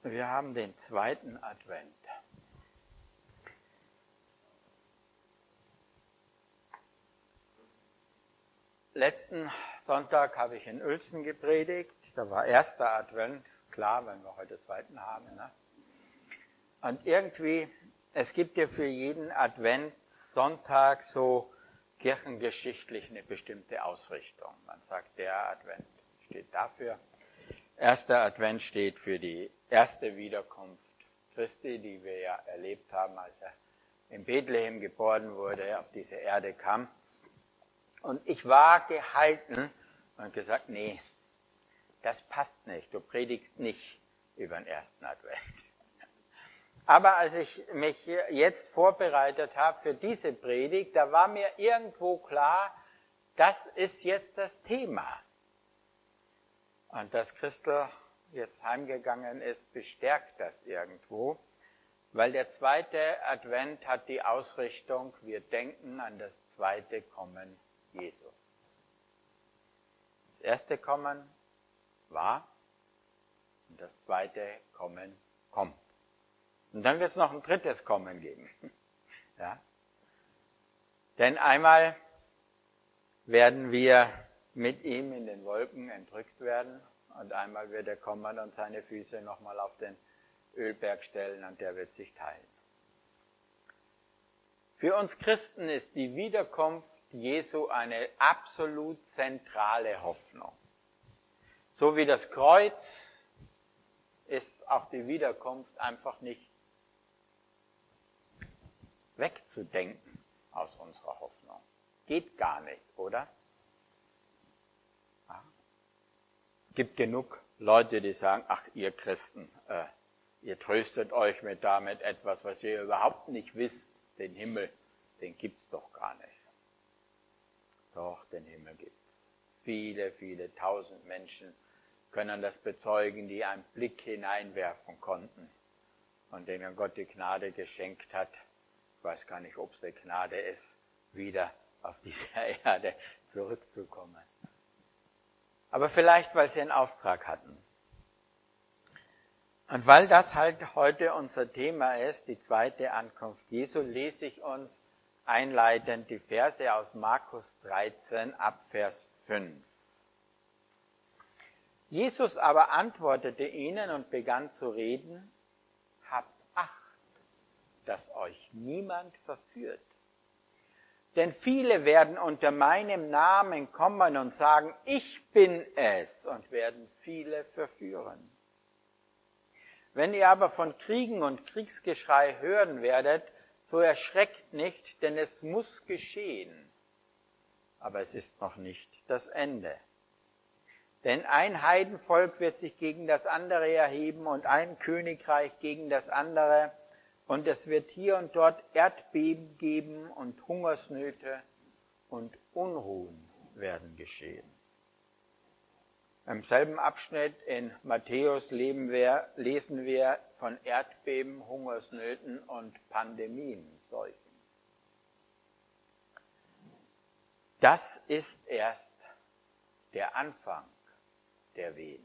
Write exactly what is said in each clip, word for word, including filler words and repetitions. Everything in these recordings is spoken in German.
Wir haben den zweiten Advent. Letzten Sonntag habe ich in Uelzen gepredigt. Da war erster Advent, klar, wenn wir heute zweiten haben. Ne? Und irgendwie, es gibt ja für jeden Adventssonntag so kirchengeschichtlich eine bestimmte Ausrichtung. Man sagt, der Advent steht dafür. Erster Advent steht für die erste Wiederkunft Christi, die wir ja erlebt haben, als er in Bethlehem geboren wurde, auf diese Erde kam. Und ich war gehalten und gesagt, nee, das passt nicht, du predigst nicht über den ersten Advent. Aber als ich mich jetzt vorbereitet habe für diese Predigt, da war mir irgendwo klar, das ist jetzt das Thema. Und dass Christel jetzt heimgegangen ist, bestärkt das irgendwo, weil der zweite Advent hat die Ausrichtung, wir denken an das zweite Kommen Jesu. Das erste Kommen war und das zweite Kommen kommt. Und dann wird es noch ein drittes Kommen geben. Ja? Denn einmal werden wir mit ihm in den Wolken entrückt werden und einmal wird er kommen und seine Füße nochmal auf den Ölberg stellen und der wird sich teilen. Für uns Christen ist die Wiederkunft Jesu eine absolut zentrale Hoffnung. So wie das Kreuz ist auch die Wiederkunft einfach nicht wegzudenken aus unserer Hoffnung. Geht gar nicht, oder? Ja. Es gibt genug Leute, die sagen, ach ihr Christen, äh, ihr tröstet euch mit damit etwas, was ihr überhaupt nicht wisst. Den Himmel, den gibt's doch gar nicht. Doch, den Himmel gibt's. Viele, viele tausend Menschen können das bezeugen, die einen Blick hineinwerfen konnten und denen Gott die Gnade geschenkt hat. Ich weiß gar nicht, ob es eine Gnade ist, wieder auf dieser Erde zurückzukommen. Aber vielleicht, weil sie einen Auftrag hatten. Und weil das halt heute unser Thema ist, die zweite Ankunft Jesu, lese ich uns einleitend die Verse aus Markus dreizehn ab Vers fünf. Jesus aber antwortete ihnen und begann zu reden, habt Acht, dass euch niemand verführt. Denn viele werden unter meinem Namen kommen und sagen, ich bin es, und werden viele verführen. Wenn ihr aber von Kriegen und Kriegsgeschrei hören werdet, so erschreckt nicht, denn es muss geschehen. Aber es ist noch nicht das Ende. Denn ein Heidenvolk wird sich gegen das andere erheben und ein Königreich gegen das andere. Und es wird hier und dort Erdbeben geben und Hungersnöte und Unruhen werden geschehen. Im selben Abschnitt in Matthäus lesen wir, lesen wir von Erdbeben, Hungersnöten und Pandemien, Seuchen. Das ist erst der Anfang der Wehen.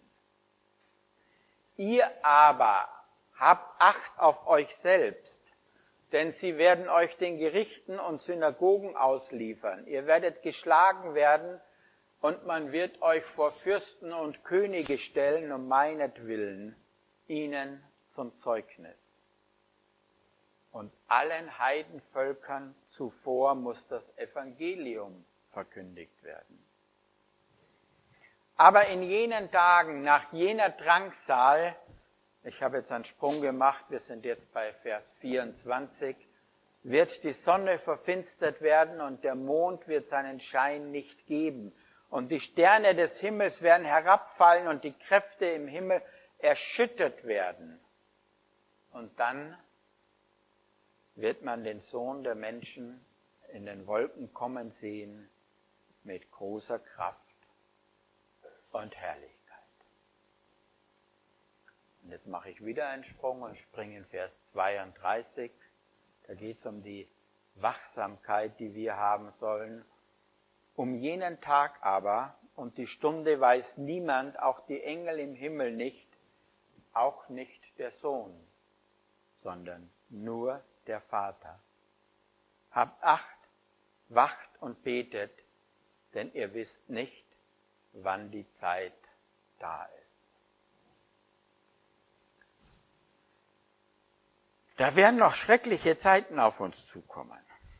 Ihr aber habt Acht auf euch selbst, denn sie werden euch den Gerichten und Synagogen ausliefern. Ihr werdet geschlagen werden und man wird euch vor Fürsten und Könige stellen, um meinetwillen, ihnen zum Zeugnis. Und allen Heidenvölkern zuvor muss das Evangelium verkündigt werden. Aber in jenen Tagen, nach jener Drangsal, ich habe jetzt einen Sprung gemacht, wir sind jetzt bei Vers vierundzwanzig, wird die Sonne verfinstert werden und der Mond wird seinen Schein nicht geben. Und die Sterne des Himmels werden herabfallen und die Kräfte im Himmel erschüttert werden. Und dann wird man den Sohn der Menschen in den Wolken kommen sehen mit großer Kraft und Herrlichkeit. Und jetzt mache ich wieder einen Sprung und springe in Vers zweiunddreißig. Da geht es um die Wachsamkeit, die wir haben sollen. Um jenen Tag aber und die Stunde weiß niemand, auch die Engel im Himmel nicht, auch nicht der Sohn, sondern nur der Vater. Habt Acht, wacht und betet, denn ihr wisst nicht, wann die Zeit da ist. Da werden noch schreckliche Zeiten auf uns zukommen.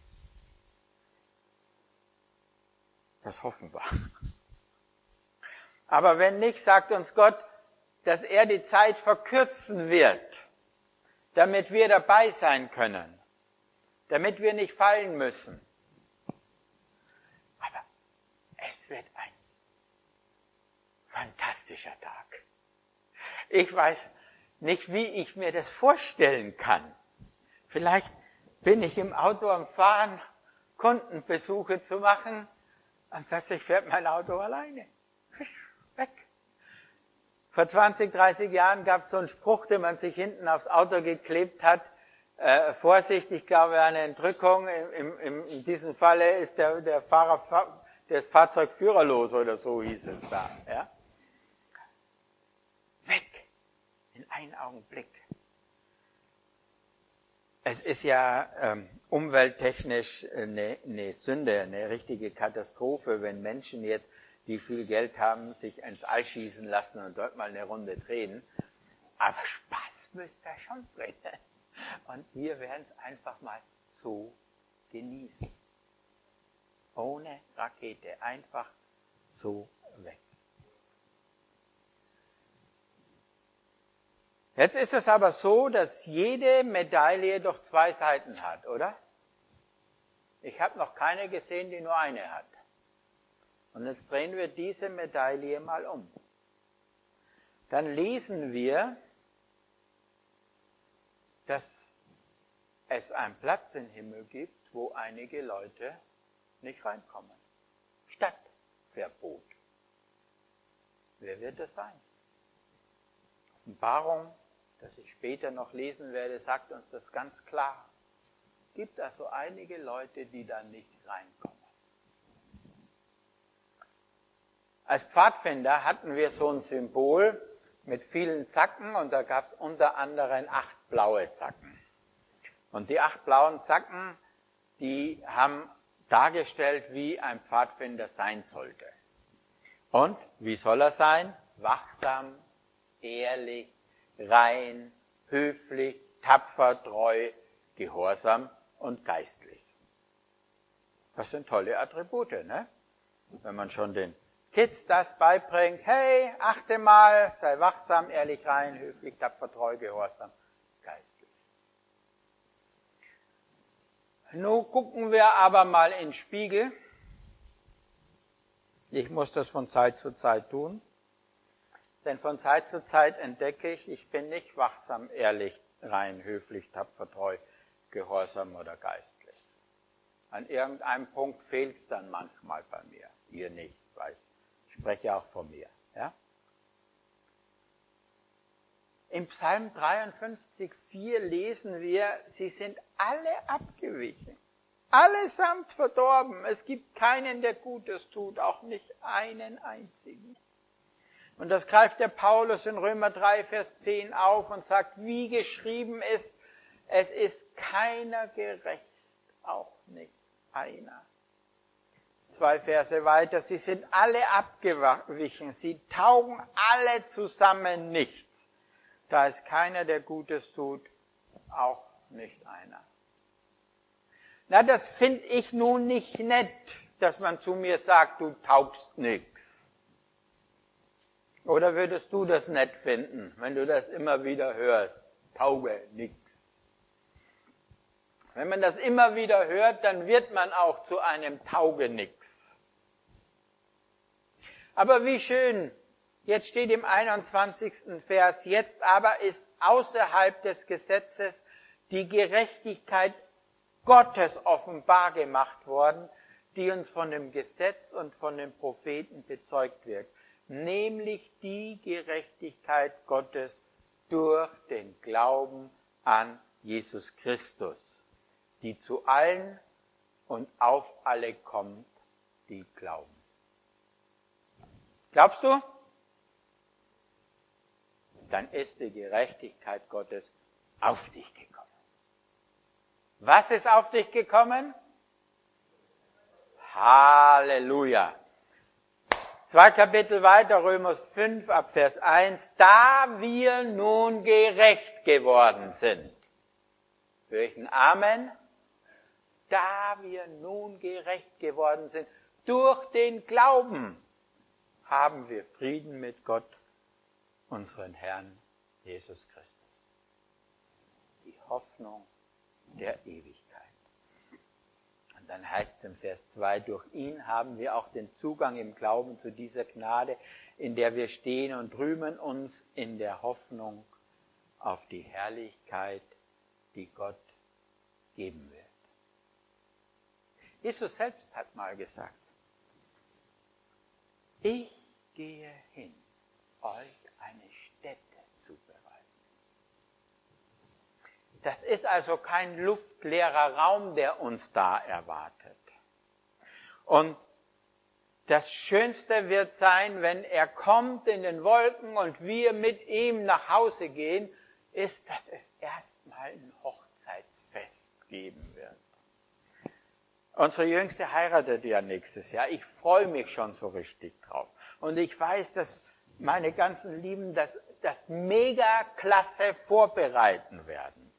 Das hoffen wir. Aber wenn nicht, sagt uns Gott, dass er die Zeit verkürzen wird, damit wir dabei sein können, damit wir nicht fallen müssen. Aber es wird ein fantastischer Tag. Ich weiß nicht, wie ich mir das vorstellen kann. Vielleicht bin ich im Auto am Fahren, Kundenbesuche zu machen, und plötzlich fährt mein Auto alleine. Weg. Vor zwanzig, dreißig Jahren gab es so einen Spruch, den man sich hinten aufs Auto geklebt hat. Äh, Vorsicht, ich glaube eine Entrückung. In, in, in diesem Falle ist der, der Fahrer, das Fahrzeug führerlos oder so hieß es da. Ja? Weg. In einen Augenblick. Es ist ja ähm, umwelttechnisch eine, eine Sünde, eine richtige Katastrophe, wenn Menschen jetzt, die viel Geld haben, sich ins All schießen lassen und dort mal eine Runde drehen. Aber Spaß müsste da schon bringen. Und wir werden es einfach mal so genießen. Ohne Rakete, einfach so weg. Jetzt ist es aber so, dass jede Medaille doch zwei Seiten hat, oder? Ich habe noch keine gesehen, die nur eine hat. Und jetzt drehen wir diese Medaille mal um. Dann lesen wir, dass es einen Platz im Himmel gibt, wo einige Leute nicht reinkommen. Stadtverbot. Wer wird das sein? Offenbarung, das ich später noch lesen werde, sagt uns das ganz klar. Es gibt also einige Leute, die da nicht reinkommen. Als Pfadfinder hatten wir so ein Symbol mit vielen Zacken und da gab es unter anderem acht blaue Zacken. Und die acht blauen Zacken, die haben dargestellt, wie ein Pfadfinder sein sollte. Und wie soll er sein? Wachsam, ehrlich, rein, höflich, tapfer, treu, gehorsam und geistlich. Das sind tolle Attribute, ne? Wenn man schon den Kids das beibringt, hey, achte mal, sei wachsam, ehrlich, rein, höflich, tapfer, treu, gehorsam, geistlich. Nun gucken wir aber mal in den Spiegel. Ich muss das von Zeit zu Zeit tun. Denn von Zeit zu Zeit entdecke ich, ich bin nicht wachsam, ehrlich, rein, höflich, tapfer, treu, gehorsam oder geistlich. An irgendeinem Punkt fehlt es dann manchmal bei mir. Ihr nicht, weiß ich. Ich spreche auch von mir. Ja? Im Psalm dreiundfünfzig, vier lesen wir, sie sind alle abgewichen. Allesamt verdorben. Es gibt keinen, der Gutes tut, auch nicht einen einzigen. Und das greift der Paulus in Römer drei, Vers zehn auf und sagt, wie geschrieben ist, es ist keiner gerecht, auch nicht einer. Zwei Verse weiter, sie sind alle abgewichen, sie taugen alle zusammen nichts. Da ist keiner, der Gutes tut, auch nicht einer. Na, das finde ich nun nicht nett, dass man zu mir sagt, du taugst nichts. Oder würdest du das nett finden, wenn du das immer wieder hörst? Tauge nix. Wenn man das immer wieder hört, dann wird man auch zu einem Taugenix. Aber wie schön, jetzt steht im einundzwanzigsten Vers, jetzt aber ist außerhalb des Gesetzes die Gerechtigkeit Gottes offenbar gemacht worden, die uns von dem Gesetz und von den Propheten bezeugt wird. Nämlich die Gerechtigkeit Gottes durch den Glauben an Jesus Christus, die zu allen und auf alle kommt, die glauben. Glaubst du? dann ist die Gerechtigkeit Gottes auf dich gekommen. Was ist auf dich gekommen? Halleluja. Zwei Kapitel weiter, Römer fünf, ab Vers eins. Da wir nun gerecht geworden sind. Für ich ein Amen. Da wir nun gerecht geworden sind. Durch den Glauben haben wir Frieden mit Gott, unseren Herrn Jesus Christus. Die Hoffnung der Ewigkeit. Und dann heißt es im Vers zwei, durch ihn haben wir auch den Zugang im Glauben zu dieser Gnade, in der wir stehen und rühmen uns in der Hoffnung auf die Herrlichkeit, die Gott geben wird. Jesus selbst hat mal gesagt, ich gehe hin, euch eine Stätte zu bereiten. Das ist also kein luftleerer Raum, der uns da erwartet. Und das Schönste wird sein, wenn er kommt in den Wolken und wir mit ihm nach Hause gehen, ist, dass es erstmal ein Hochzeitsfest geben wird. Unsere Jüngste heiratet ja nächstes Jahr. Ich freue mich schon so richtig drauf. Und ich weiß, dass meine ganzen Lieben das, das mega klasse vorbereiten werden.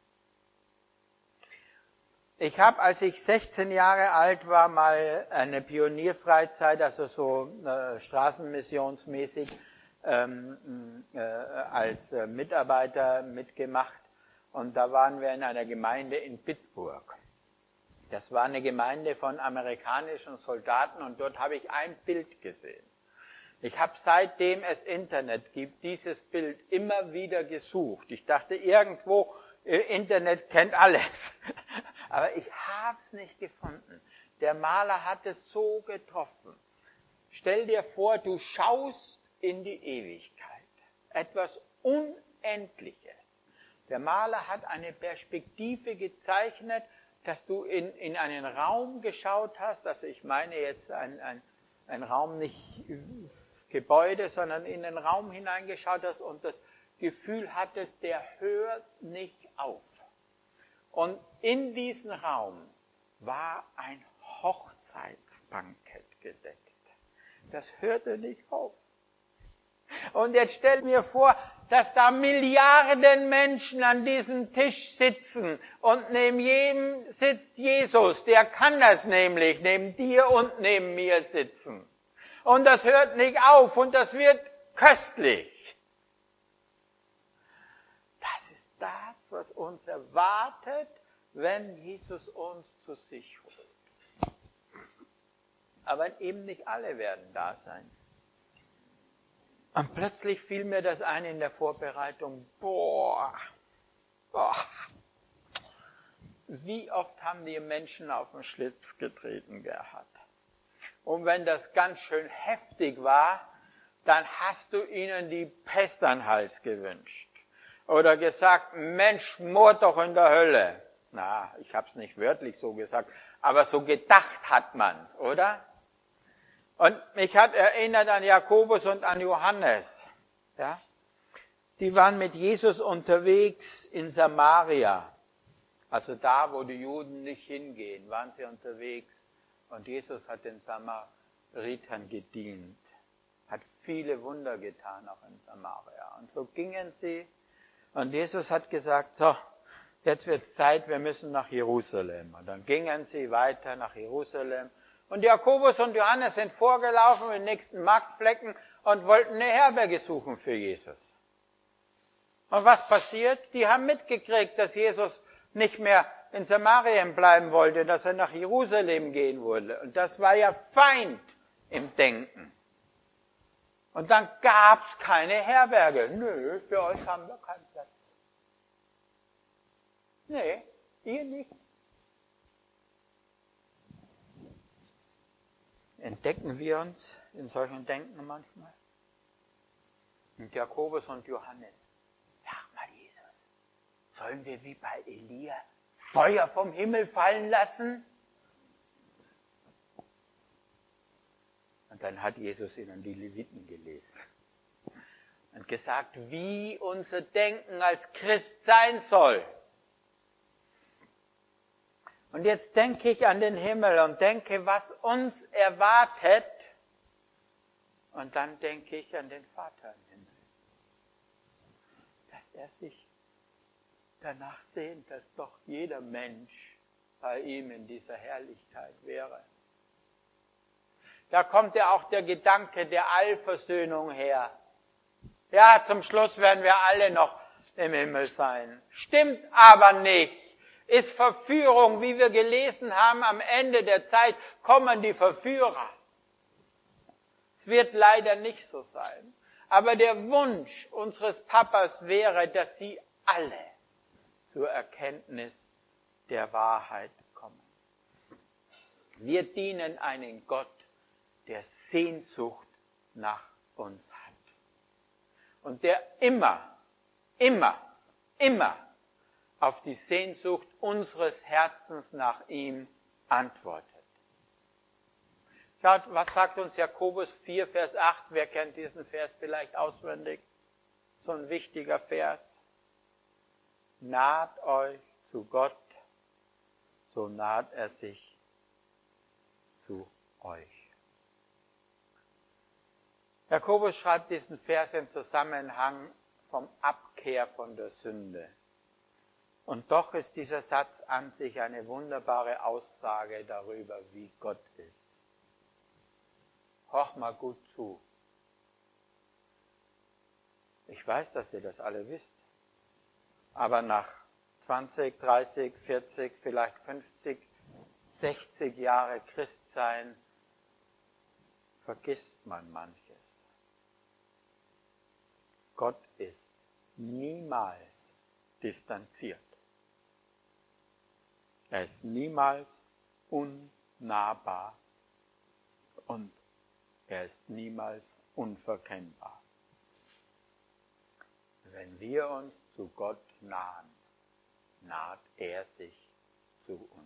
Ich habe, als ich sechzehn Jahre alt war, mal eine Pionierfreizeit, also so äh, straßenmissionsmäßig, ähm, äh, als äh, Mitarbeiter mitgemacht. Und da waren wir in einer Gemeinde in Bitburg. Das war eine Gemeinde von amerikanischen Soldaten und dort habe ich ein Bild gesehen. Ich habe, seitdem es Internet gibt, dieses Bild immer wieder gesucht. Ich dachte, irgendwo, Internet kennt alles. Aber ich habe es nicht gefunden. Der Maler hat es so getroffen. Stell dir vor, du schaust in die Ewigkeit. Etwas Unendliches. Der Maler hat eine Perspektive gezeichnet, dass du in, in einen Raum geschaut hast, also ich meine jetzt ein, ein, ein Raum, nicht Gebäude, sondern in den Raum hineingeschaut hast und das Gefühl hattest, der hört nicht auf. Und in diesem Raum war ein Hochzeitsbankett gedeckt. Das hörte nicht auf. Und jetzt stell mir vor, dass da Milliarden Menschen an diesem Tisch sitzen und neben jedem sitzt Jesus. Der kann das nämlich, neben dir und neben mir sitzen. Und das hört nicht auf und das wird köstlich. Das ist das, was uns erwartet, wenn Jesus uns zu sich holt. Aber eben nicht alle werden da sein. Und plötzlich fiel mir das ein in der Vorbereitung, boah, boah, wie oft haben die Menschen auf den Schlips getreten gehabt. Und wenn das ganz schön heftig war, dann hast du ihnen die Pest an den Hals gewünscht. Oder gesagt, Mensch, mord doch in der Hölle. Na, ich habe es nicht wörtlich so gesagt, aber so gedacht hat man's, oder? Und mich hat erinnert an Jakobus und an Johannes. Ja? Die waren mit Jesus unterwegs in Samaria. Also da, wo die Juden nicht hingehen, waren sie unterwegs. Und Jesus hat den Samaritern gedient. Hat viele Wunder getan, auch in Samaria. Und so gingen sie. Und Jesus hat gesagt, so, jetzt wird's Zeit, wir müssen nach Jerusalem. Und dann gingen sie weiter nach Jerusalem. Und Jakobus und Johannes sind vorgelaufen in den nächsten Marktflecken und wollten eine Herberge suchen für Jesus. Und was passiert? Die haben mitgekriegt, dass Jesus nicht mehr in Samarien bleiben wollte, dass er nach Jerusalem gehen wollte. Und das war ja Feind im Denken. Und dann gab's keine Herberge. Nö, für euch haben wir keinen Platz. Nee, ihr nicht. Entdecken wir uns in solchen Denken manchmal? Und Jakobus und Johannes, sag mal Jesus, sollen wir wie bei Elia Feuer vom Himmel fallen lassen? Und dann hat Jesus ihnen die Leviten gelesen. und gesagt, wie unser Denken als Christ sein soll. Und jetzt denke ich an den Himmel und denke, was uns erwartet. Und dann denke ich an den Vater im Himmel. Dass er sich danach sehnt, dass doch jeder Mensch bei ihm in dieser Herrlichkeit wäre. Da kommt ja auch der Gedanke der Allversöhnung her. Ja, zum Schluss werden wir alle noch im Himmel sein. Stimmt aber nicht. Ist Verführung, wie wir gelesen haben, am Ende der Zeit kommen die Verführer. Es wird leider nicht so sein. Aber der Wunsch unseres Papas wäre, dass sie alle zur Erkenntnis der Wahrheit kommen. Wir dienen einen Gott, der Sehnsucht nach uns hat. Und der immer, immer, immer auf die Sehnsucht unseres Herzens nach ihm antwortet. Schaut, was sagt uns Jakobus vier, Vers acht? Wer kennt diesen Vers vielleicht auswendig? So ein wichtiger Vers. Naht euch zu Gott, so naht er sich zu euch. Jakobus schreibt diesen Vers im Zusammenhang vom Abkehr von der Sünde. Und doch ist dieser Satz an sich eine wunderbare Aussage darüber, wie Gott ist. Hör mal gut zu. Ich weiß, dass ihr das alle wisst. Aber nach zwanzig, dreißig, vierzig, vielleicht fünfzig, sechzig Jahre Christsein vergisst man manches. Gott ist niemals distanziert. Er ist niemals unnahbar und er ist niemals unverkennbar. Wenn wir uns zu Gott nahen, naht er sich zu uns.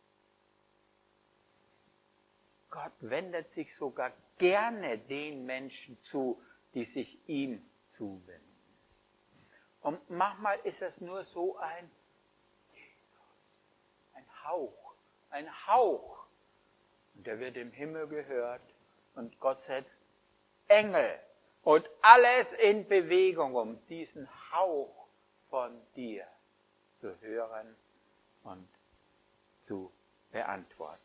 Gott wendet sich sogar gerne den Menschen zu, die sich ihm zuwenden. Und manchmal ist es nur so ein, ein Hauch, ein Hauch. Und der wird im Himmel gehört und Gott setzt Engel und alles in Bewegung, um diesen Hauch von dir zu hören und zu beantworten.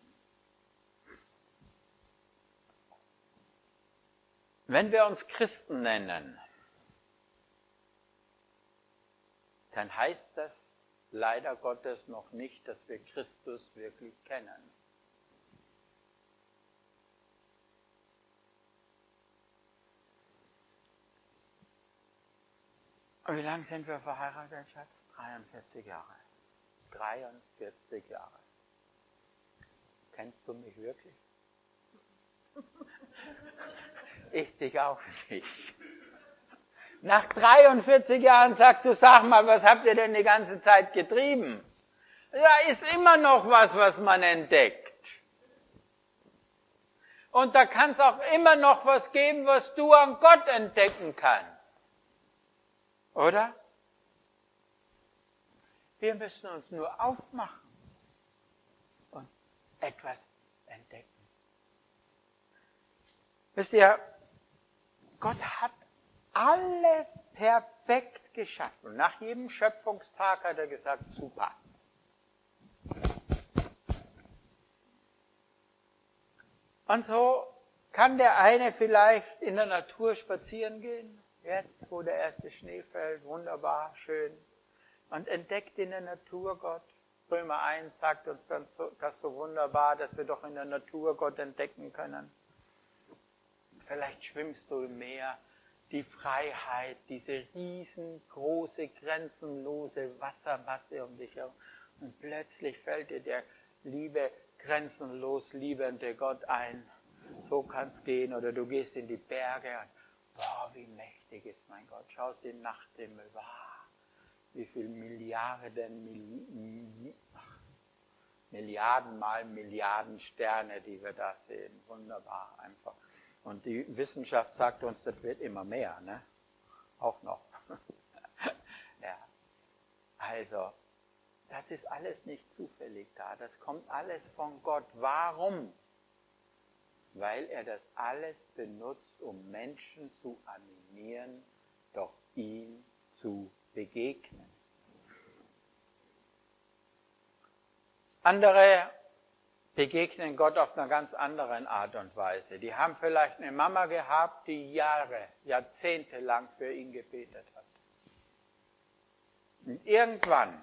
Wenn wir uns Christen nennen, dann heißt das leider Gottes noch nicht, dass wir Christus wirklich kennen. Und wie lange sind wir verheiratet, Schatz? dreiundvierzig Jahre. dreiundvierzig Jahre. Kennst du mich wirklich? Ich dich auch nicht. Nach dreiundvierzig Jahren sagst du, sag mal, was habt ihr denn die ganze Zeit getrieben? Da ist immer noch was, was man entdeckt. Und da kann es auch immer noch was geben, was du an Gott entdecken kannst. Oder? Wir müssen uns nur aufmachen und etwas entdecken. Wisst ihr, Gott hat alles perfekt geschaffen. Und nach jedem Schöpfungstag hat er gesagt, super. Und so kann der eine vielleicht in der Natur spazieren gehen, jetzt wo der erste Schnee fällt, wunderbar, schön, und entdeckt in der Natur Gott. Römer eins sagt uns dann so, das so wunderbar, dass wir doch in der Natur Gott entdecken können. Vielleicht schwimmst du im Meer, die Freiheit, diese riesengroße, grenzenlose Wassermasse um dich herum. Und plötzlich fällt dir der liebe, grenzenlos liebende Gott ein. So kann es gehen. Oder du gehst in die Berge und, boah, wie mächtig ist mein Gott. Schaust den Nachthimmel, wow, wie viele Milliarden, Milli- Milliarden mal Milliarden Sterne, die wir da sehen. Wunderbar, einfach. Und die Wissenschaft sagt uns, das wird immer mehr, ne? auch noch. Ja. Also, das ist alles nicht zufällig da. Das kommt alles von Gott. Warum? Weil er das alles benutzt, um Menschen zu animieren, doch ihm zu begegnen. Andere begegnen Gott auf einer ganz anderen Art und Weise. Die haben vielleicht eine Mama gehabt, die Jahre, Jahrzehnte lang für ihn gebetet hat. Und irgendwann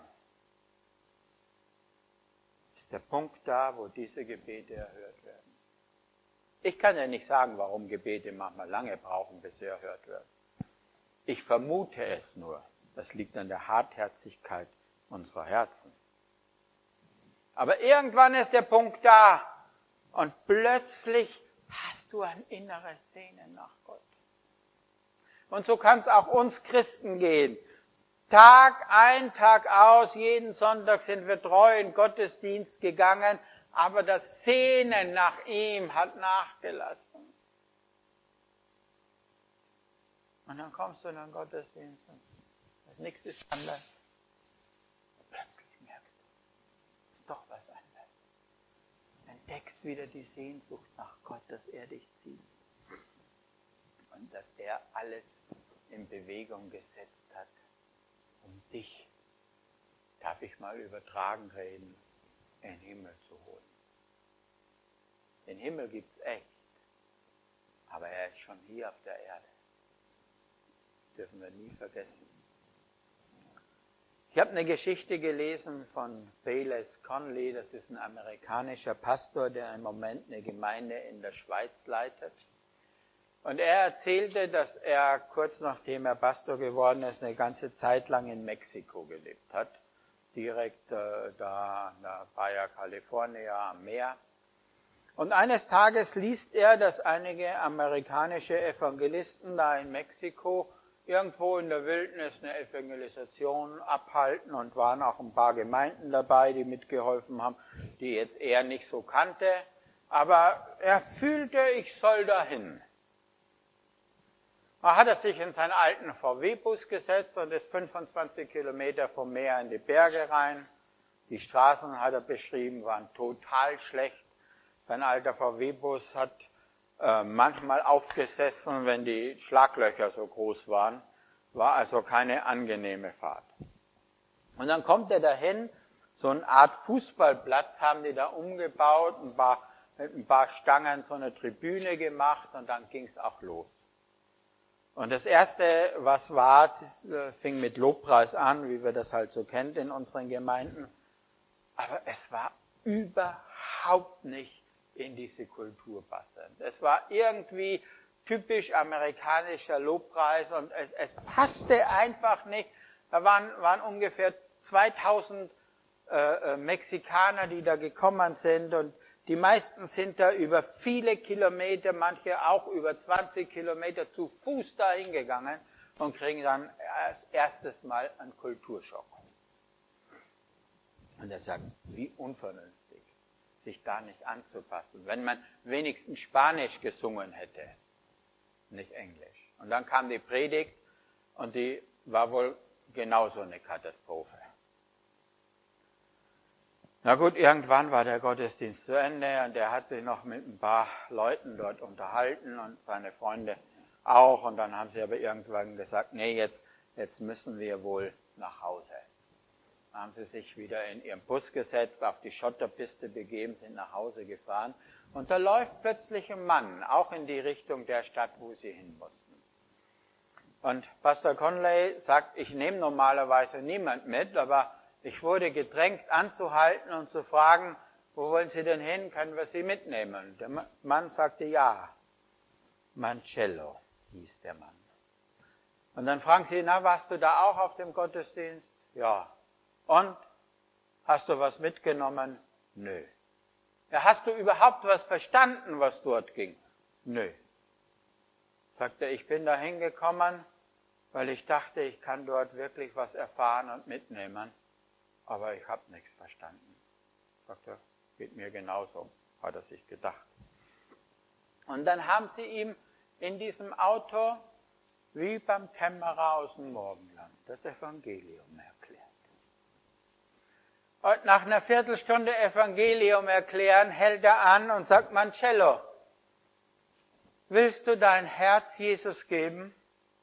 ist der Punkt da, wo diese Gebete erhört werden. Ich kann ja nicht sagen, warum Gebete manchmal lange brauchen, bis sie erhört werden. Ich vermute es nur. Das liegt an der Hartherzigkeit unserer Herzen. Aber irgendwann ist der Punkt da und plötzlich hast du ein inneres Sehnen nach Gott. Und so kann es auch uns Christen gehen. Tag ein, Tag aus, jeden Sonntag sind wir treu in Gottesdienst gegangen, aber das Sehnen nach ihm hat nachgelassen. Und dann kommst du in den Gottesdienst und nichts ist anders. Und plötzlich merkst du, es ist doch was anderes. Entdeckst wieder die Sehnsucht nach Gott, dass er dich zieht. Und dass er alles in Bewegung gesetzt hat, um dich, darf ich mal übertragen reden, in den Himmel zu holen. Den Himmel gibt es echt, aber er ist schon hier auf der Erde. Das dürfen wir nie vergessen. Ich habe eine Geschichte gelesen von Bayless Conley, das ist ein amerikanischer Pastor, der im Moment eine Gemeinde in der Schweiz leitet. Und er erzählte, dass er kurz nachdem er Pastor geworden ist, eine ganze Zeit lang in Mexiko gelebt hat. Direkt äh, da an der Baja California am Meer. Und eines Tages liest er, dass einige amerikanische Evangelisten da in Mexiko irgendwo in der Wildnis eine Evangelisation abhalten und waren auch ein paar Gemeinden dabei, die mitgeholfen haben, die jetzt er nicht so kannte. Aber er fühlte, ich soll dahin. Da hat er sich in seinen alten V W-Bus gesetzt und ist fünfundzwanzig Kilometer vom Meer in die Berge rein. Die Straßen, hat er beschrieben, waren total schlecht. Sein alter V W-Bus hat äh, manchmal aufgesessen, wenn die Schlaglöcher so groß waren. War also keine angenehme Fahrt. Und dann kommt er dahin, so eine Art Fußballplatz haben die da umgebaut, ein paar, mit ein paar Stangen so eine Tribüne gemacht und dann ging es auch los. Und das Erste, was war, es fing mit Lobpreis an, wie wir das halt so kennen in unseren Gemeinden. Aber es war überhaupt nicht in diese Kultur passend. Es war irgendwie typisch amerikanischer Lobpreis und es, es passte einfach nicht. Da waren, waren ungefähr zweitausend äh, Mexikaner, die da gekommen sind und die meisten sind da über viele Kilometer, manche auch über zwanzig Kilometer zu Fuß dahin gegangen und kriegen dann als erstes Mal einen Kulturschock. Und er sagt, wie unvernünftig, sich da nicht anzupassen, wenn man wenigstens Spanisch gesungen hätte, nicht Englisch. Und dann kam die Predigt und die war wohl genauso eine Katastrophe. Na gut, irgendwann war der Gottesdienst zu Ende und er hat sich noch mit ein paar Leuten dort unterhalten und seine Freunde auch. Und dann haben sie aber irgendwann gesagt, nee, jetzt, jetzt müssen wir wohl nach Hause. Dann haben sie sich wieder in ihren Bus gesetzt, auf die Schotterpiste begeben, sind nach Hause gefahren. Und da läuft plötzlich ein Mann, auch in die Richtung der Stadt, wo sie hin mussten. Und Pastor Conley sagt, ich nehme normalerweise niemand mit, aber ich wurde gedrängt anzuhalten und zu fragen, wo wollen Sie denn hin, können wir Sie mitnehmen? Der Mann sagte ja. Mancello hieß der Mann. Und dann fragen sie, na, warst du da auch auf dem Gottesdienst? Ja. Und? Hast du was mitgenommen? Nö. Ja, hast du überhaupt was verstanden, was dort ging? Nö. Sagte, ich bin da hingekommen, weil ich dachte, ich kann dort wirklich was erfahren und mitnehmen. Aber ich habe nichts verstanden. Sagt er, geht mir genauso, hat er sich gedacht. Und dann haben sie ihm in diesem Auto wie beim Kämmerer aus dem Morgenland, das Evangelium erklärt. Und nach einer Viertelstunde Evangelium erklären, hält er an und sagt, Marcello, willst du dein Herz Jesus geben?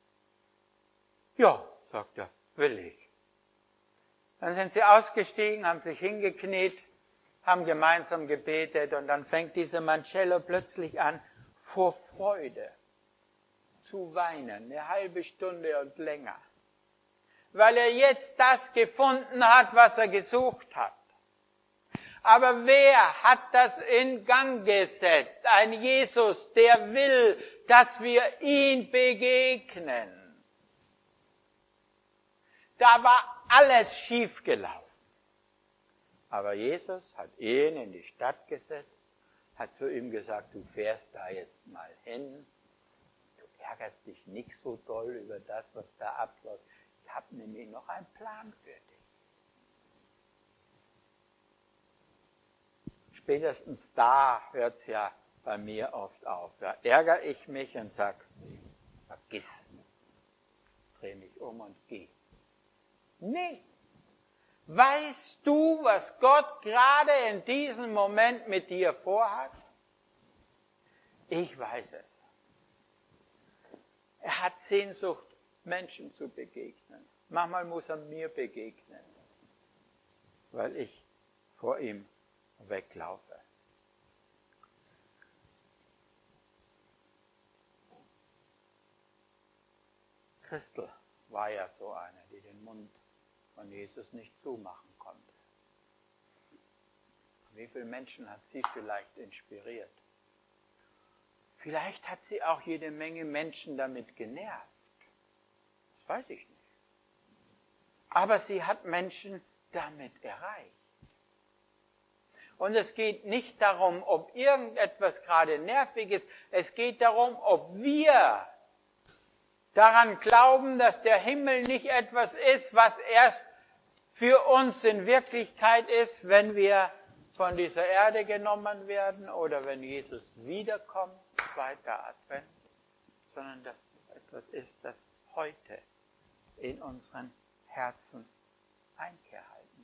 Ja, sagt er, will ich. Dann sind sie ausgestiegen, haben sich hingekniet, haben gemeinsam gebetet und dann fängt dieser Marcello plötzlich an, vor Freude zu weinen, eine halbe Stunde und länger. Weil er jetzt das gefunden hat, was er gesucht hat. Aber wer hat das in Gang gesetzt? Ein Jesus, der will, dass wir ihn begegnen. Da war alles schiefgelaufen. Aber Jesus hat ihn in die Stadt gesetzt, hat zu ihm gesagt, du fährst da jetzt mal hin, du ärgerst dich nicht so doll über das, was da abläuft. Ich habe nämlich noch einen Plan für dich. Spätestens da hört es ja bei mir oft auf. Da ärgere ich mich und sage, vergiss, dreh mich um und geh. Nee. Weißt du, was Gott gerade in diesem Moment mit dir vorhat? Ich weiß es. Er hat Sehnsucht, Menschen zu begegnen. Manchmal muss er mir begegnen, weil ich vor ihm weglaufe. Christel war ja so eine, die den Mund von Jesus nicht zumachen konnte. Wie viele Menschen hat sie vielleicht inspiriert? Vielleicht hat sie auch jede Menge Menschen damit genervt. Das weiß ich nicht. Aber sie hat Menschen damit erreicht. Und es geht nicht darum, ob irgendetwas gerade nervig ist. Es geht darum, ob wir daran glauben, dass der Himmel nicht etwas ist, was erst für uns in Wirklichkeit ist, wenn wir von dieser Erde genommen werden oder wenn Jesus wiederkommt, zweiter Advent, sondern dass es etwas ist, das heute in unseren Herzen Einkehr halten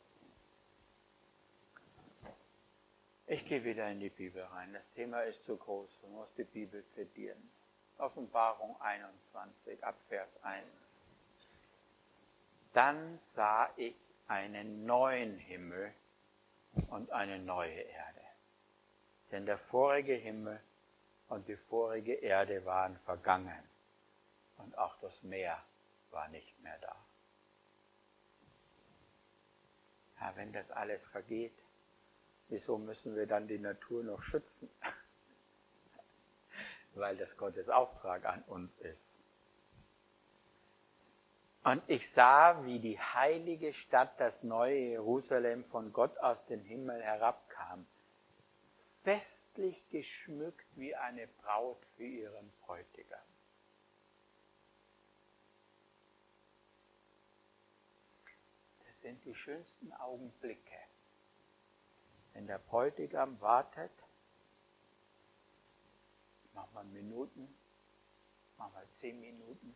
kann. Ich gehe wieder in die Bibel rein. Das Thema ist zu groß. Man muss die Bibel zitieren. Offenbarung einundzwanzig, ab Vers eins. Dann sah ich einen neuen Himmel und eine neue Erde. Denn der vorige Himmel und die vorige Erde waren vergangen und auch das Meer war nicht mehr da. Ja, wenn das alles vergeht, wieso müssen wir dann die Natur noch schützen? Weil das Gottes Auftrag an uns ist. Und ich sah, wie die heilige Stadt, das neue Jerusalem, von Gott aus dem Himmel herabkam, festlich geschmückt wie eine Braut für ihren Bräutigam. Das sind die schönsten Augenblicke, wenn der Bräutigam wartet, manchmal Minuten, manchmal zehn Minuten,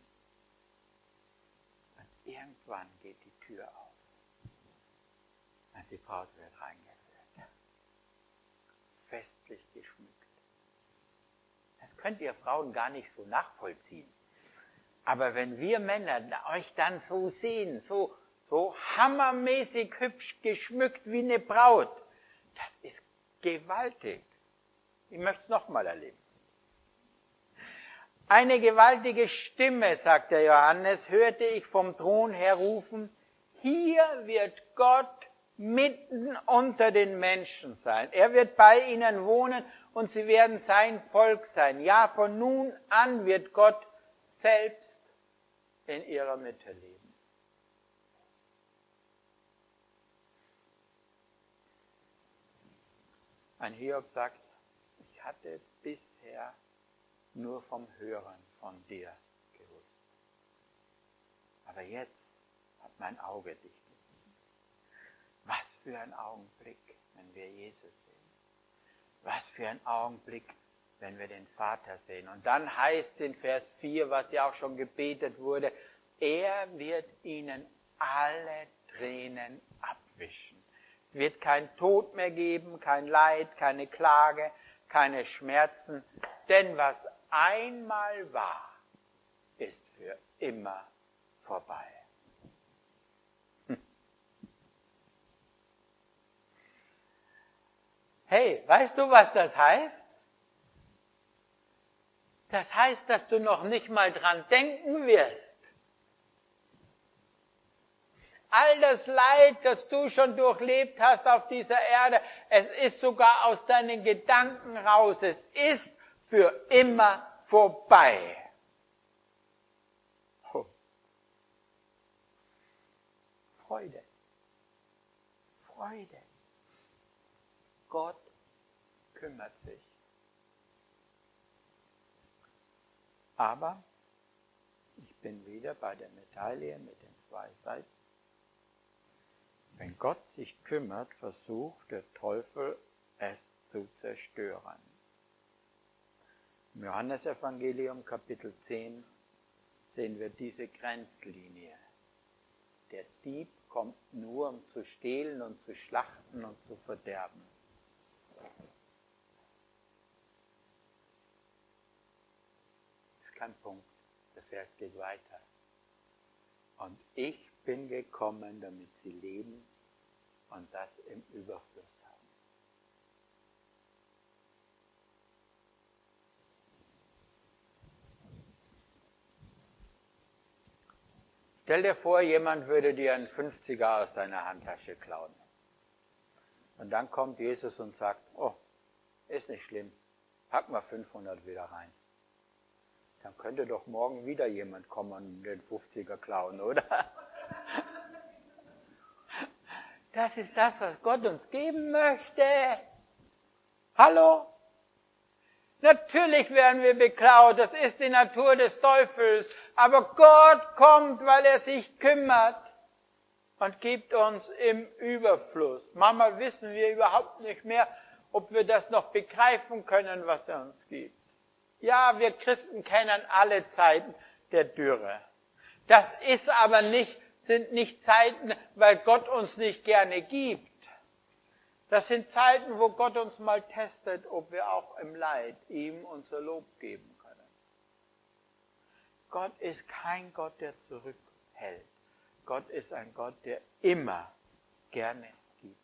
und irgendwann geht die Tür auf und die Braut wird reingeführt, festlich geschmückt. Das könnt ihr Frauen gar nicht so nachvollziehen. Aber wenn wir Männer euch dann so sehen, so, so hammermäßig hübsch geschmückt wie eine Braut, das ist gewaltig. Ich möchte es nochmal erleben. Eine gewaltige Stimme, sagt der Johannes, hörte ich vom Thron her rufen, hier wird Gott mitten unter den Menschen sein. Er wird bei ihnen wohnen und sie werden sein Volk sein. Ja, von nun an wird Gott selbst in ihrer Mitte leben. Ein Hiob sagt, ich hatte bisher nur vom Hören von dir gewusst. Aber jetzt hat mein Auge dich gesehen. Was für ein Augenblick, wenn wir Jesus sehen. Was für ein Augenblick, wenn wir den Vater sehen. Und dann heißt es in Vers vier, was ja auch schon gebetet wurde, er wird ihnen alle Tränen abwischen. Es wird kein Tod mehr geben, kein Leid, keine Klage, keine Schmerzen. Denn was einmal war, ist für immer vorbei. Hm. Hey, weißt du, was das heißt? Das heißt, dass du noch nicht mal dran denken wirst. All das Leid, das du schon durchlebt hast auf dieser Erde, es ist sogar aus deinen Gedanken raus. Es ist für immer vorbei. Oh. Freude. Freude. Gott kümmert sich. Aber ich bin wieder bei der Medaille mit den zwei Seiten. Wenn Gott sich kümmert, versucht der Teufel es zu zerstören. Im Johannesevangelium Kapitel zehn sehen wir diese Grenzlinie. Der Dieb kommt nur, um zu stehlen und zu schlachten und zu verderben. Das ist kein Punkt. Der Vers geht weiter. Und ich bin gekommen, damit sie leben und das im Überfluss haben. Stell dir vor, jemand würde dir einen fünfziger aus deiner Handtasche klauen. Und dann kommt Jesus und sagt, oh, ist nicht schlimm, pack mal fünfhundert wieder rein. Dann könnte doch morgen wieder jemand kommen und den fünfziger klauen, oder? Das ist das, was Gott uns geben möchte. Hallo? Natürlich werden wir beklaut, das ist die Natur des Teufels. Aber Gott kommt, weil er sich kümmert und gibt uns im Überfluss. Manchmal wissen wir überhaupt nicht mehr, ob wir das noch begreifen können, was er uns gibt. Ja, wir Christen kennen alle Zeiten der Dürre. Das ist aber nicht, sind nicht Zeiten, weil Gott uns nicht gerne gibt. Das sind Zeiten, wo Gott uns mal testet, ob wir auch im Leid ihm unser Lob geben können. Gott ist kein Gott, der zurückhält. Gott ist ein Gott, der immer gerne gibt.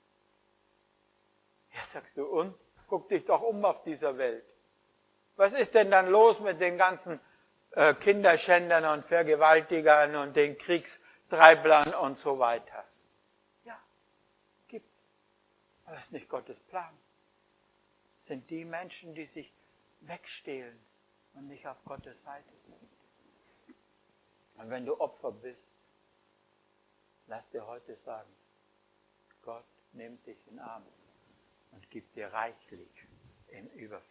Ja, sagst du, und? Guck dich doch um auf dieser Welt. Was ist denn dann los mit den ganzen äh, Kinderschändern und Vergewaltigern und den Kriegstreiblern und so weiter? Ja, gibt's. Aber das ist nicht Gottes Plan. Das sind die Menschen, die sich wegstehlen und nicht auf Gottes Seite sind. Und wenn du Opfer bist, lass dir heute sagen, Gott nimmt dich in den Arm und gibt dir reichlich im Überfluss.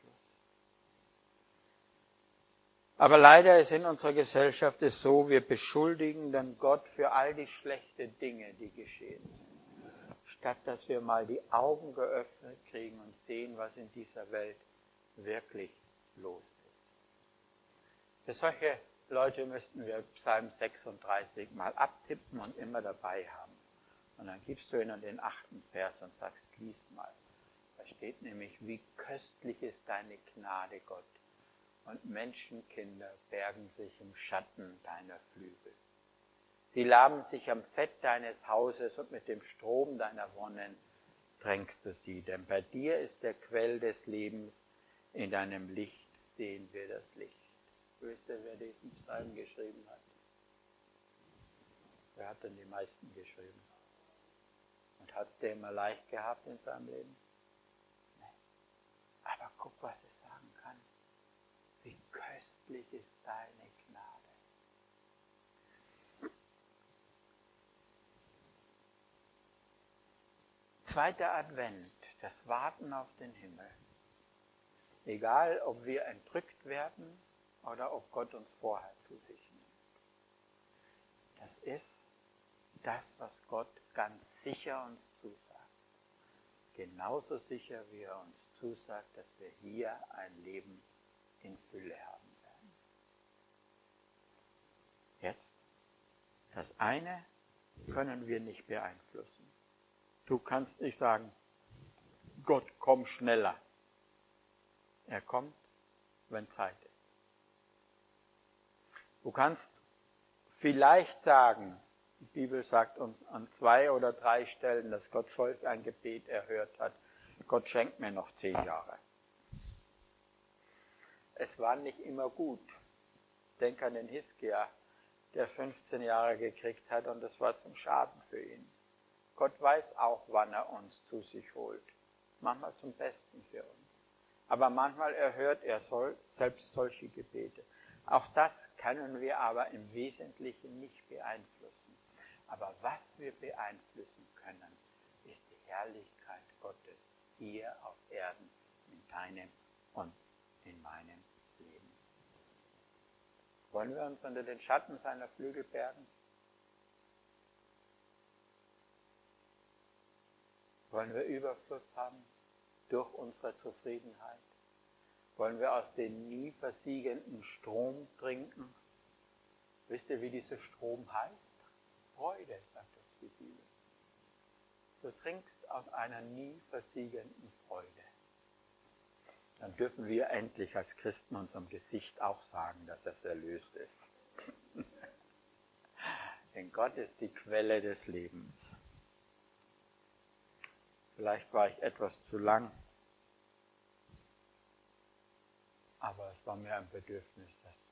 Aber leider ist in unserer Gesellschaft es so, wir beschuldigen dann Gott für all die schlechten Dinge, die geschehen sind. Statt dass wir mal die Augen geöffnet kriegen und sehen, was in dieser Welt wirklich los ist. Für solche Leute müssten wir Psalm sechsunddreißig mal abtippen und immer dabei haben. Und dann gibst du ihnen den achten Vers und sagst, lies mal. Da steht nämlich, wie köstlich ist deine Gnade, Gott. Und Menschenkinder bergen sich im Schatten deiner Flügel. Sie laben sich am Fett deines Hauses und mit dem Strom deiner Wonnen tränkst du sie. Denn bei dir ist der Quell des Lebens, in deinem Licht sehen wir das Licht. Wisst ihr, wer diesen Psalm geschrieben hat? Wer hat denn die meisten geschrieben? Und hat es der immer leicht gehabt in seinem Leben? Nein. Aber guck, was es sagen kann. Wie köstlich ist deine Gnade. Zweiter Advent, das Warten auf den Himmel. Egal, ob wir entrückt werden oder ob Gott uns vorher zu sich nimmt. Das ist das, was Gott ganz sicher uns zusagt. Genauso sicher, wie er uns zusagt, dass wir hier ein Leben in Fülle haben werden. Jetzt, das eine können wir nicht beeinflussen. Du kannst nicht sagen, Gott, komm schneller. Er kommt, wenn Zeit ist. Du kannst vielleicht sagen, die Bibel sagt uns an zwei oder drei Stellen, dass Gott solch ein Gebet erhört hat. Gott schenkt mir noch zehn Jahre. Es war nicht immer gut. Denk an den Hiskia, der fünfzehn Jahre gekriegt hat und das war zum Schaden für ihn. Gott weiß auch, wann er uns zu sich holt. Manchmal zum Besten für uns. Aber manchmal erhört er soll, selbst solche Gebete. Auch das können wir aber im Wesentlichen nicht beeinflussen. Aber was wir beeinflussen können, ist die Herrlichkeit Gottes hier auf Erden in deinem und in meinem Leben. Wollen wir uns unter den Schatten seiner Flügel bergen? Wollen wir Überfluss haben durch unsere Zufriedenheit? Wollen wir aus dem nie versiegenden Strom trinken? Wisst ihr, wie dieser Strom heißt? Freude, sagt uns die Bibel. Du trinkst aus einer nie versiegenden Freude. Dann dürfen wir endlich als Christen unserem Gesicht auch sagen, dass es erlöst ist. Denn Gott ist die Quelle des Lebens. Vielleicht war ich etwas zu lang, aber es war mir ein Bedürfnis, das